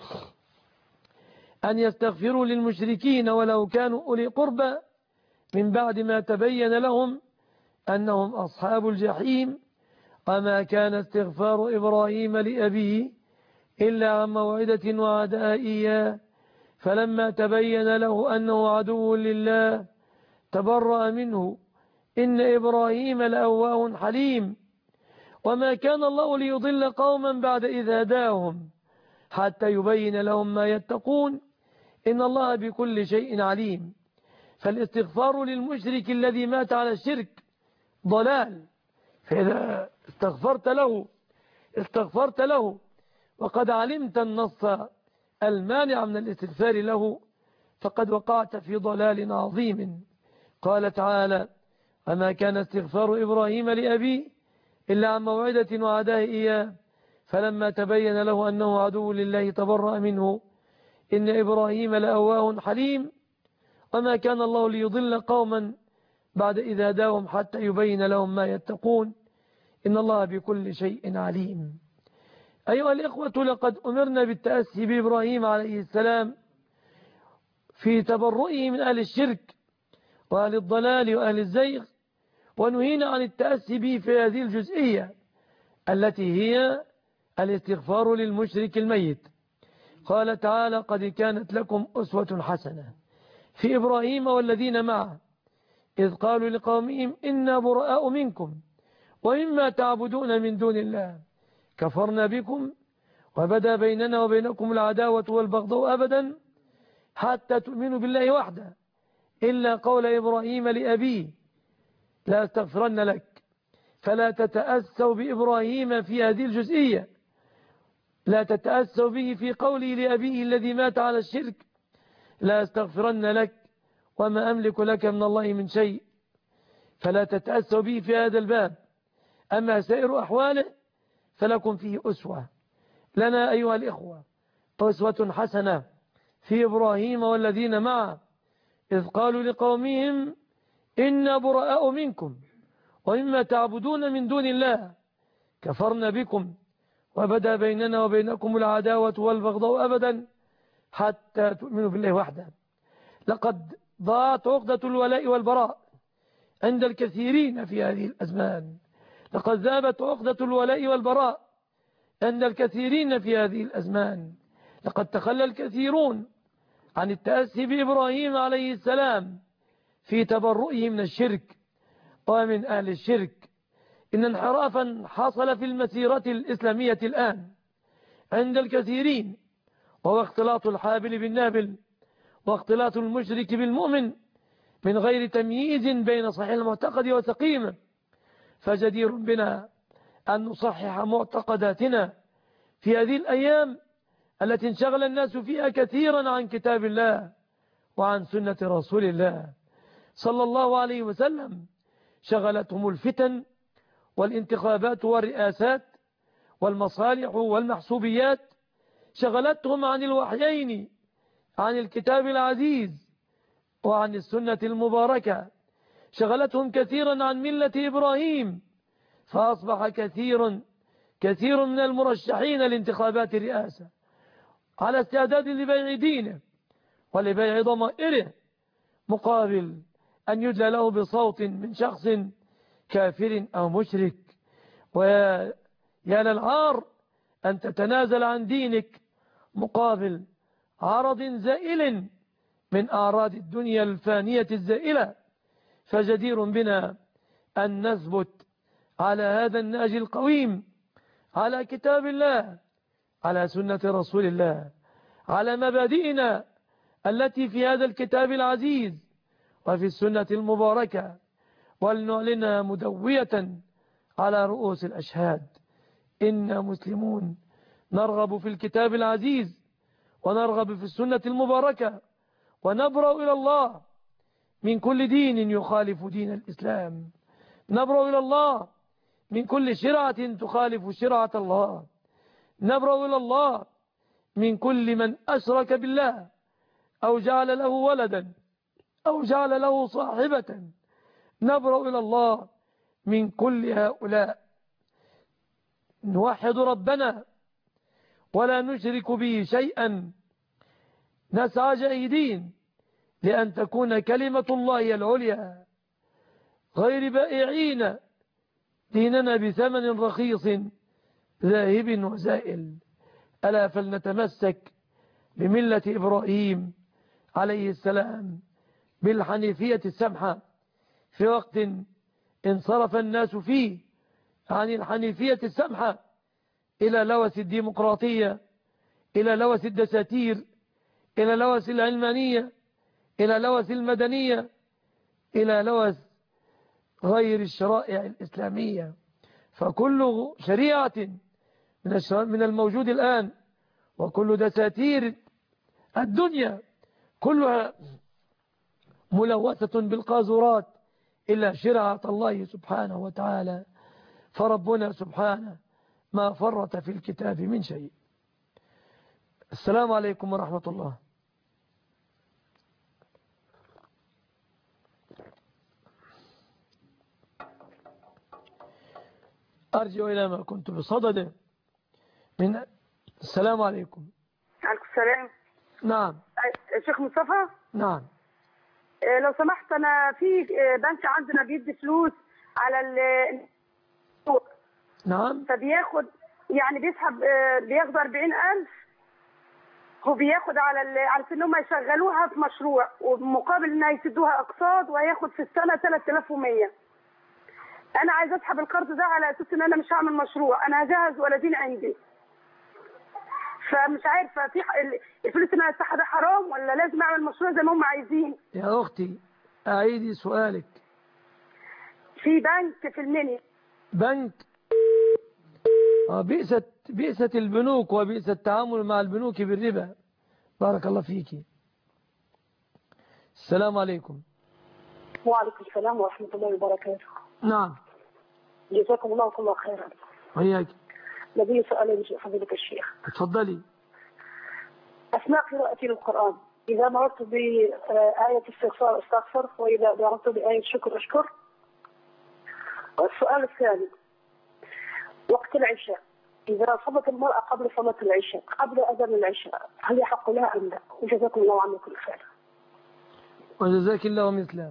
أن يستغفروا للمشركين ولو كانوا أولي قربى من بعد ما تبين لهم أنهم أصحاب الجحيم. وما كان استغفار إبراهيم لأبيه إلا عن موعدة وعدها إياه فلما تبين له أنه عدو لله تبرأ منه إن إبراهيم لأواه حليم. وما كان الله ليضل قوما بعد إذ هداهم حتى يبين لهم ما يتقون إن الله بكل شيء عليم. فالاستغفار للمشرك الذي مات على الشرك ضلال، فإذا استغفرت له وقد علمت النص المانع من الاستغفار له فقد وقعت في ضلال عظيم. قال تعالى وما كان استغفار إبراهيم لأبيه إلا عن موعدة وعدها إياه فلما تبين له أنه عدو لله تبرأ منه إن إبراهيم لأواه حليم. وما كان الله ليضل قوما بعد إذا هداهم حتى يبين لهم ما يتقون إن الله بكل شيء عليم. أيها الإخوة لقد أمرنا بالتأسي بإبراهيم عليه السلام في تبرئه من أهل الشرك وأهل الضلال وأهل الزيغ، ونهينا عن التأسي به في هذه الجزئية التي هي الاستغفار للمشرك الميت. قال تعالى قد كانت لكم أسوة حسنة في إبراهيم والذين معه إذ قالوا لقومهم إنا براء منكم ومما تعبدون من دون الله كفرنا بكم وبدا بيننا وبينكم العداوة والبغضاء أبدا حتى تؤمنوا بالله وحده إلا قول إبراهيم لأبيه لا استغفرن لك. فلا تتأسوا بإبراهيم في هذه الجزئية، لا تتأسوا به في قوله لأبيه الذي مات على الشرك لا استغفرن لك وما أملك لك من الله من شيء، فلا تتأسوا به في هذا الباب. أما سائر أحواله فلكم فيه أسوة لنا أيها الإخوة، أسوة حسنة في إبراهيم والذين معه إذ قالوا لقومهم إنا براء منكم ومما تعبدون من دون الله كفرنا بكم وبدا بيننا وبينكم العداوة والبغضاء أبدا حتى تؤمنوا بالله وحده. لقد ضاعت عقدة الولاء والبراء عند الكثيرين في هذه الأزمان، لقد ذابت عقدة الولاء والبراء عند الكثيرين في هذه الأزمان. لقد تخلى الكثيرون عن التأسي بإبراهيم عليه السلام في تبرؤه من الشرك ومن أهل الشرك. إن انحرافا حصل في المسيرة الإسلامية الآن عند الكثيرين، وهو اختلاط الحابل بالنابل واختلاط المشرك بالمؤمن من غير تمييز بين صحيح المعتقد وسقيمه. فجدير بنا أن نصحح معتقداتنا في هذه الأيام التي انشغل الناس فيها كثيرا عن كتاب الله وعن سنة رسول الله صلى الله عليه وسلم. شغلتهم الفتن والانتخابات والرئاسات والمصالح والمحسوبيات، شغلتهم عن الوحيين، عن الكتاب العزيز وعن السنة المباركة، شغلتهم كثيرا عن ملة إبراهيم، فأصبح كثير من المرشحين لانتخابات الرئاسة على استعداد لبيع دينه ولبيع ضمائره مقابل أن يدلى له بصوت من شخص كافر أو مشرك. ويا للعار أن تتنازل عن دينك مقابل عرض زائل من أعراض الدنيا الفانية الزائلة. فجدير بنا أن نثبت على هذا النهج القويم، على كتاب الله، على سنة رسول الله، على مبادئنا التي في هذا الكتاب العزيز وفي السنة المباركة، ولنعلنها مدوية على رؤوس الأشهاد. إنا مسلمون نرغب في الكتاب العزيز ونرغب في السنة المباركة، ونبرأ إلى الله من كل دين يخالف دين الإسلام، نبرأ إلى الله من كل شرعة تخالف شرعة الله، نبرأ إلى الله من كل من أشرك بالله أو جعل له ولدا أو جعل له صاحبة، نبرأ إلى الله من كل هؤلاء. نوحد ربنا ولا نشرك به شيئا، نسعى جاهدين لأن تكون كلمة الله العليا، غير بائعين ديننا بثمن رخيص ذاهب وزائل. ألا فلنتمسك بملة إبراهيم عليه السلام بالحنيفية السمحة في وقت انصرف الناس فيه عن الحنيفية السمحة إلى لوث الديمقراطية، إلى لوث الدساتير، إلى لوث العلمانية، إلى لوث المدنية، إلى لوث غير الشرائع الإسلامية. فكل شريعة من الموجود الآن وكل دساتير الدنيا كلها ملوثة بالقاذورات إلا شرعة الله سبحانه وتعالى. فربنا سبحانه ما فرط في الكتاب من شيء. السلام عليكم ورحمة الله. أرجع إلى ما كنت بصدده من السلام عليكم. عليكم السلام. نعم. شيخ مصطفى. نعم. لو سمحت، أنا في بنك عندنا بيدي فلوس على نعم. فبياخد يعني بيسحب بياخد 40,000 وبياخد على ان هم يشغلوها في مشروع، ومقابل ان يسدوها اقساط وهياخد في السنه 3100. انا عايزه اسحب القرض ده على اساس ان انا مش هعمل مشروع، انا هجهز ولدين عندي. فمش عارفه الفلوس اللي انا هدفعها ده حرام ولا لازم اعمل مشروع زي ما هم عايزين؟ يا أختي أعيدي سؤالك. في بنك في المنيا. بنك. بئست البنوك وبئس التعامل مع البنوك بالربا. بارك الله فيك. السلام عليكم. وعليكم السلام ورحمه الله وبركاته. نعم. جزاكم الله كل خيرا. وياك. لدي سؤال لفضيلة الشيخ. اتفضلي. أثناء قراءتي للقرآن إذا مررت بآية استغفار أستغفر، وإذا مررت بآية شكر أشكر. والسؤال الثاني، وقت العشاء إذا صلت المرأة قبل صلاة العشاء قبل أذان العشاء هل يحق لها أم لا؟ وجزاكم الله عنا كل خير. وجزاك الله مثله.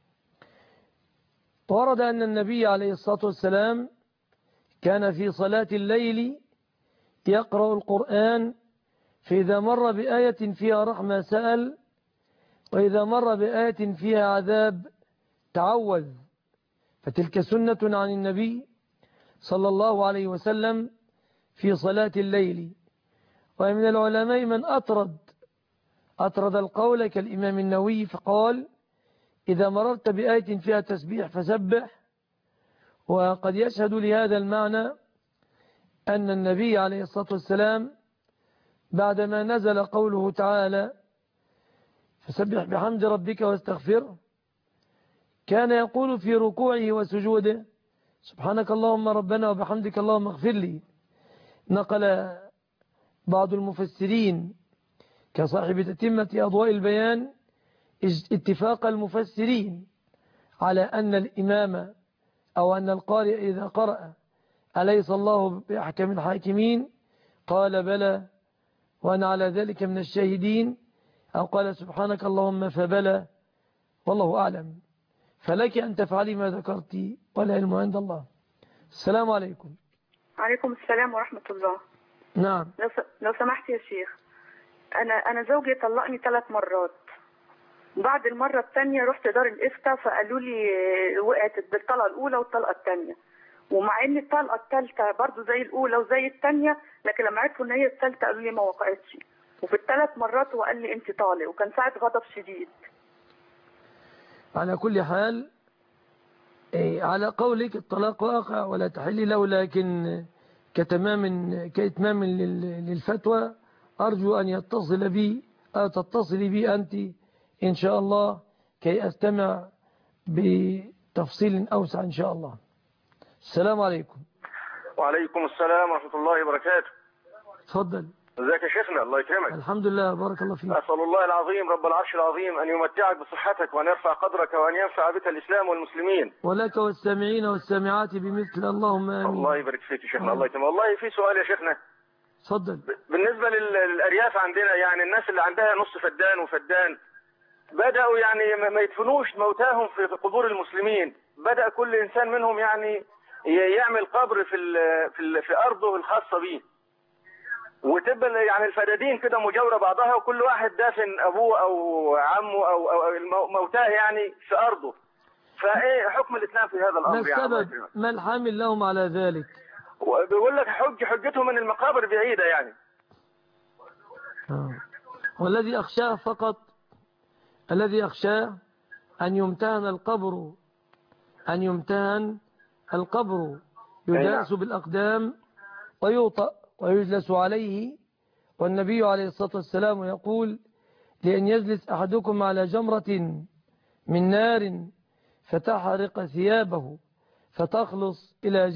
ورد أن النبي عليه الصلاة والسلام كان في صلاة الليل يقرأ القرآن، فإذا مر بآية فيها رحمة سأل، وإذا مر بآية فيها عذاب تعوذ. فتلك سنة عن النبي صلى الله عليه وسلم في صلاة الليل. ومن العلماء من أطرد القول كالإمام النووي فقال إذا مررت بآية فيها تسبيح فسبح. وقد يشهد لهذا المعنى أن النبي عليه الصلاة والسلام بعدما نزل قوله تعالى فسبح بحمد ربك واستغفره كان يقول في ركوعه وسجوده سبحانك اللهم ربنا وبحمدك اللهم اغفر لي. نقل بعض المفسرين كصاحب تتمة أضواء البيان اتفاق المفسرين على أن الإمام أو أن القارئ إذا قرأ أليس الله بأحكم الحاكمين قال بلى وأنا على ذلك من الشاهدين، أو قال سبحانك اللهم فبلى، والله أعلم. فلك أن تفعلي ما ذكرت والعلم عند الله. السلام عليكم. عليكم السلام ورحمة الله. نعم. لو سمحت يا شيخ، أنا زوجي طلقني 3 مرات. بعد المرة الثانية رحت دار الإفتاء فقالوا لي وقعت بالطلقة الأولى والطلقة الثانية، ومع إن الطلقة الثالثة برضو زي الأولى وزي الثانية، لكن لما عرفوا إن هي الثالثة قالوا لي ما وقعتش. وفي ال3 مرات هو قال لي أنت طالق، وكان ساعة غضب شديد. على كل حال على قولك الطلاق واقع ولا تحل له، لكن كإتمام للفتوى أرجو أن يتصل بي أو تتصلي بي أنت إن شاء الله كي أستمع بتفصيل أوسع إن شاء الله. السلام عليكم. وعليكم السلام ورحمة الله وبركاته. تفضل. ازيك يا شيخنا؟ الله يكرمك. الحمد لله بارك الله فيك. أسأل الله العظيم رب العرش العظيم أن يمتعك بصحتك وأن يرفع قدرك وأن ينفع بك الإسلام والمسلمين. ولك والسامعين والسامعات بمثل اللهم آمين. الله يبارك فيك يا شيخنا. الله يكرمك. والله في سؤال يا شيخنا. تفضل. بالنسبة للأرياف عندنا، يعني الناس اللي عندها نص فدان وفدان بدأوا يعني ما يدفنوش موتاهم في قبور المسلمين. بدأ كل إنسان منهم يعني يعمل قبر في أرضه الخاصة به، وتبقى يعني الفدادين كده مجاورة بعضها، وكل واحد دافن أبوه أو عمه أو موتاه يعني في أرضه. فإيه حكم الإسلام في هذا الأمر؟ ما السبب؟ يعني ما الحامل لهم على ذلك؟ بيقول لك حجتهم من المقابر بعيدة يعني. والذي أخشاه فقط الذي أخشاه أن يمتهن القبر يداس بالأقدام ويوطأ ويجلس عليه. والنبي عليه الصلاة والسلام يقول لأن يجلس أحدكم على جمرة من نار فتحرق ثيابه فتخلص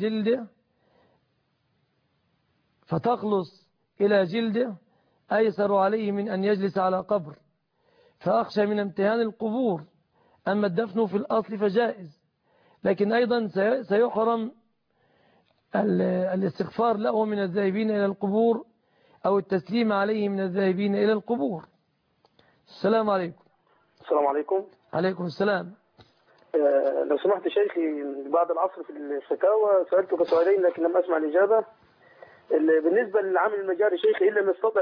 إلى جلده أيسر عليه من أن يجلس على قبر. فأخشى من امتهان القبور. أما الدفن في الأصل فجائز، لكن أيضا سيحرم الاستغفار له من الذاهبين إلى القبور أو التسليم عليه من الذاهبين إلى القبور. السلام عليكم. السلام عليكم. عليكم السلام. لو سمحت شيخي، بعد العصر في الفتاوى سألتك سؤالين لكن لم أسمع الإجابة. بالنسبة للعامل المجاري شيخي، إن لم يستطع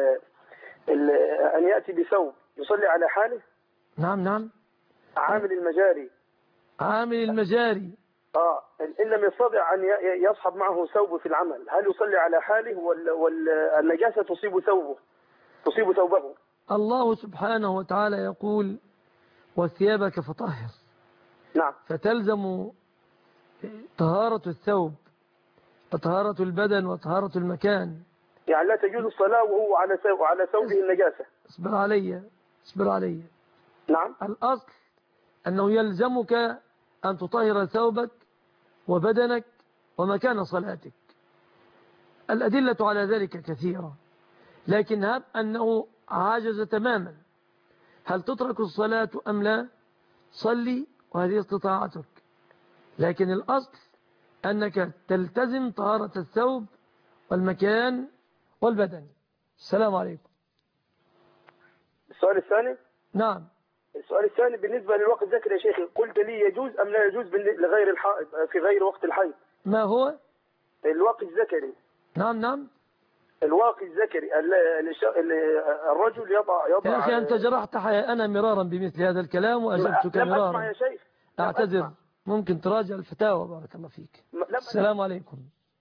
أن يأتي بثوب يصلي على حاله. نعم. عامل المجاري إن لم يستطع أن يصحب معه ثوبه في العمل، هل يصلي على حاله ولا النجاسة تصيب ثوبه؟ الله سبحانه وتعالى يقول وثيابك فطهر. نعم. فتلزم طهارة الثوب وطهارة البدن وطهارة المكان. يعني لا تجوز الصلاة وهو على ثوبه النجاسة. اصبر علي. نعم. الأصل أنه يلزمك أن تطهر ثوبك وبدنك ومكان صلاتك. الأدلة على ذلك كثيرة، لكن هب أنه عاجز تماما، هل تترك الصلاة أم لا؟ صلي وهذه استطاعتك، لكن الأصل أنك تلتزم طهارة الثوب والمكان والبدن. السلام عليكم. السؤال الثاني. نعم. السؤال الثاني بالنسبة للوقت الذكري يا شيخي، قلت لي يجوز أم لا يجوز لغير الحائض في غير وقت الحيض؟ ما هو؟ الواقي الذكري. نعم. الواقي الذكري الرجل يضع يا أخي أنت جرحت حياءنا مرارا بمثل هذا الكلام وأجبتك مرارا. لم أسمع يا شيخ. أعتذر. ممكن تراجع الفتاوى. بارك الله فيك. السلام عليكم.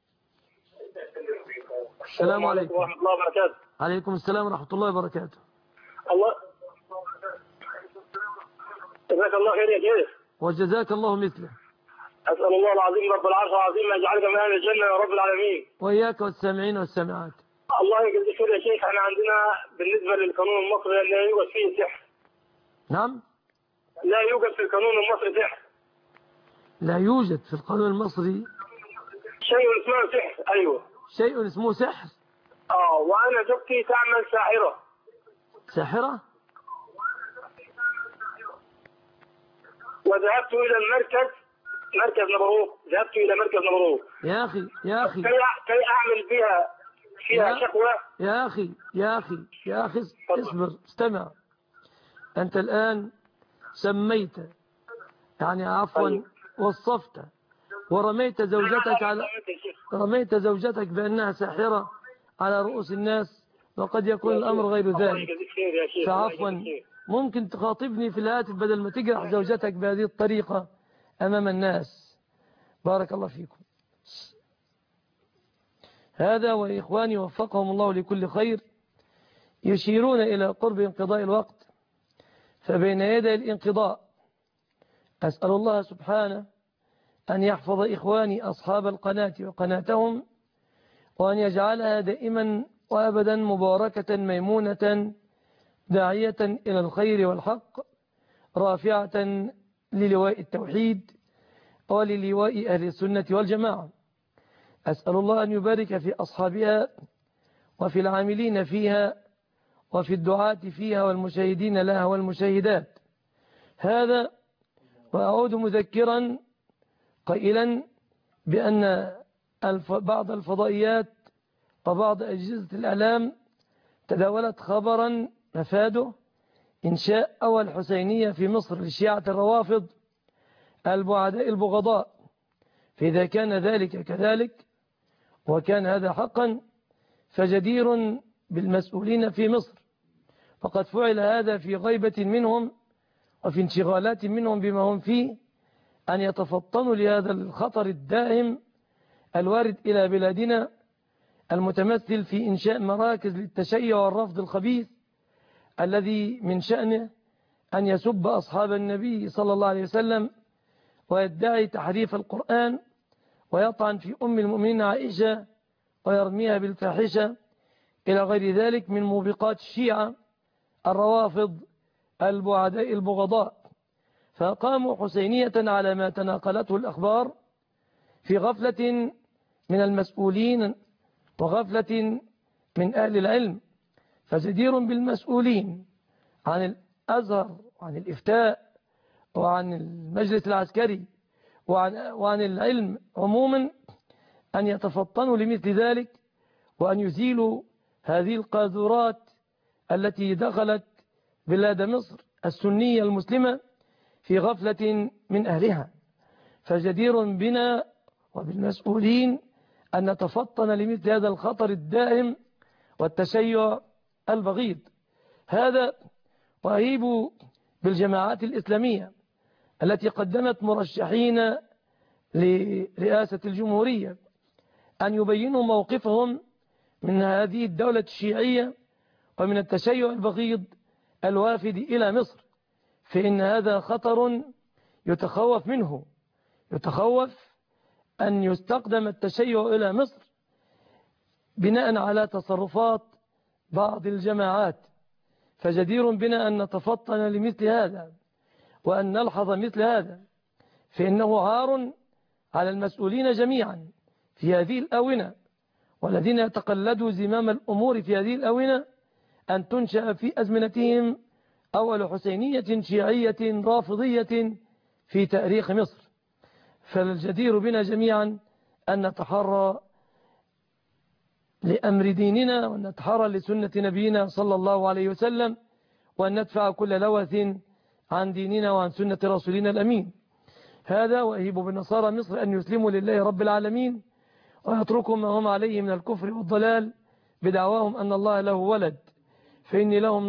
السلام عليكم ورحمة الله وبركاته. عليكم السلام ورحمة الله وبركاته. الله جزاك الله خير يا شيخ. وجزاك الله مثله. أسأل الله العظيم رب العرش العظيم أن يجعلك من أهل الجنة يا رب العالمين. وإياك والسامعين والسامعات. الله يجزيك خير يا شيخ. احنا عندنا بالنسبة للقانون المصري لا يوجد فيه سحر. نعم. لا يوجد في القانون المصري سحر. لا يوجد في القانون المصري شيء اسمه سحر. أيوه. شيء اسمه سحر. وأنا زوجتي تعمل ساحرة. ساحرة؟ وذهبت إلى مركز نبروك. ذهبت إلى مركز نبروك. يا أخي كي أعمل فيها شكوى. يا أخي اصبر استمع. أنت الآن سميت يعني عفوا وصفت ورميت زوجتك بأنها ساحرة على رؤوس الناس، وقد يكون الأمر غير ذلك. فعفوا ممكن تخاطبني في الهاتف بدل ما تجرح زوجتك بهذه الطريقة أمام الناس. بارك الله فيكم. هذا وإخواني وفقهم الله لكل خير يشيرون إلى قرب انقضاء الوقت، فبين يدي الانقضاء أسأل الله سبحانه أن يحفظ إخواني أصحاب القناة وقناتهم، وأن يجعلها دائما وأبدا مباركة ميمونة داعية إلى الخير والحق، رافعة للواء التوحيد وللواء أهل السنة والجماعة. أسأل الله أن يبارك في أصحابها وفي العاملين فيها وفي الدعاة فيها والمشاهدين لها والمشاهدات. هذا وأعود مذكرا قائلا بأن بعض الفضائيات وبعض أجهزة الإعلام تداولت خبرا مفاده إنشاء أول حسينية في مصر للشيعة الروافض البعداء البغضاء. فإذا كان ذلك كذلك وكان هذا حقا فجدير بالمسؤولين في مصر، فقد فعل هذا في غيبة منهم وفي انشغالات منهم بما هم فيه، أن يتفطنوا لهذا الخطر الدائم الوارد إلى بلادنا المتمثل في إنشاء مراكز للتشيع والرفض الخبيث الذي من شأنه أن يسب أصحاب النبي صلى الله عليه وسلم ويدعي تحريف القرآن ويطعن في أم المؤمنين عائشة ويرميها بالفاحشة إلى غير ذلك من موبقات الشيعة الروافض البعداء البغضاء. فقاموا حسينية على ما تناقلته الأخبار في غفلة من المسؤولين وغفلة من أهل العلم، فجدير بالمسؤولين عن الأزهر وعن الإفتاء وعن المجلس العسكري وعن العلم عموما أن يتفطنوا لمثل ذلك وأن يزيلوا هذه القاذورات التي دخلت بلاد مصر السنية المسلمة في غفلة من أهلها. فجدير بنا وبالمسؤولين أن نتفطن لمثل هذا الخطر الدائم والتشيع البغيض. هذا وأهيب بالجماعات الإسلامية التي قدمت مرشحين لرئاسة الجمهورية أن يبينوا موقفهم من هذه الدولة الشيعية ومن التشيع البغيض الوافد إلى مصر، فإن هذا خطر يتخوف منه، يتخوف أن يستقدم التشيع إلى مصر بناء على تصرفات بعض الجماعات. فجدير بنا أن نتفطن لمثل هذا وأن نلحظ مثل هذا، فإنه عار على المسؤولين جميعا في هذه الآونة والذين يتقلدوا زمام الأمور في هذه الآونة أن تنشأ في أزمنتهم أول حسينية شيعية رافضية في تاريخ مصر. فالجدير بنا جميعا أن نتحرى لأمر ديننا وأن نتحرى لسنة نبينا صلى الله عليه وسلم، وأن ندفع كل لوث عن ديننا وعن سنة رسولنا الأمين. هذا وأهيب بالنصارى مصر أن يسلموا لله رب العالمين ويتركوا ما هم عليه من الكفر والضلال بدعواهم أن الله له ولد، فإني لهم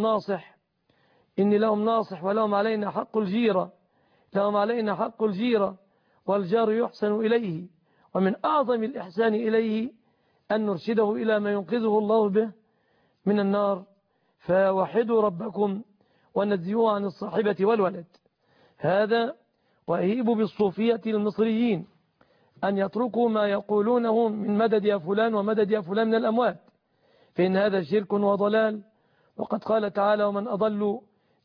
ناصح ولهم علينا حق الجيرة، لهم علينا حق الجيرة والجار يحسن إليه، ومن أعظم الإحسان إليه أن نرشده إلى ما ينقذه الله به من النار. فوحدوا ربكم ونزهوه عن الصاحبة والولد. هذا وأهيب بالصوفية المصريين أن يتركوا ما يقولونه من مدد يا فلان ومدد يا فلان من الأموات، فإن هذا شرك وضلال. وقد قال تعالى: ومن أضل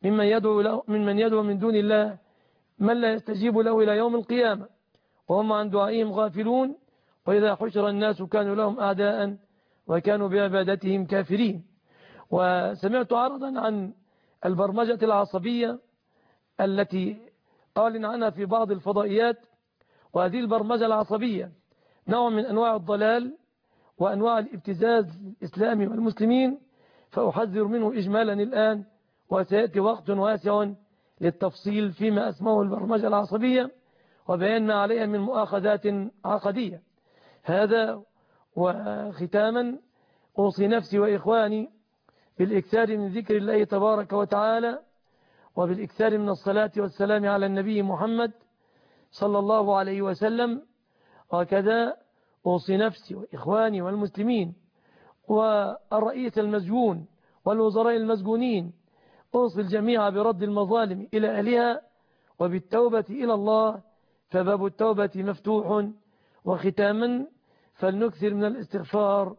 ممن يدعو من دون الله من لا يستجيب له إلى يوم القيامة وهم عن دعائهم غافلون وإذا حشر الناس كانوا لهم أعداء وكانوا بعبادتهم كافرين. وسمعت عرضا عن البرمجة العصبية التي أعلن عنها في بعض الفضائيات، وهذه البرمجة العصبية نوع من أنواع الضلال وأنواع الابتزاز للإسلام والمسلمين، فأحذر منه إجمالا الآن، وسيأتي وقت واسع للتفصيل فيما أسمه البرمجة العصبية وبيان ما عليها من مؤاخذات عقدية. هذا وختاما أوصي نفسي وإخواني بالإكثار من ذكر الله تبارك وتعالى وبالإكثار من الصلاة والسلام على النبي محمد صلى الله عليه وسلم. وكذا أوصي نفسي وإخواني والمسلمين والرئيس المسجون والوزراء المسجونين، أوصي الجميع برد المظالم إلى أهلها وبالتوبة إلى الله، فباب التوبة مفتوح. وختاما فلنكثر من الاستغفار.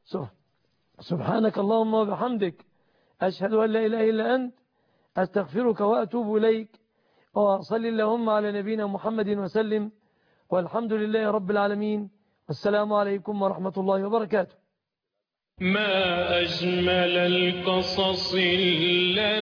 سبحانك اللهم وبحمدك، أشهد أن لا إله إلا أنت، أستغفرك وأتوب إليك. وصل اللهم على نبينا محمد وسلم، والحمد لله رب العالمين، والسلام عليكم ورحمة الله وبركاته. ما أجمل القصص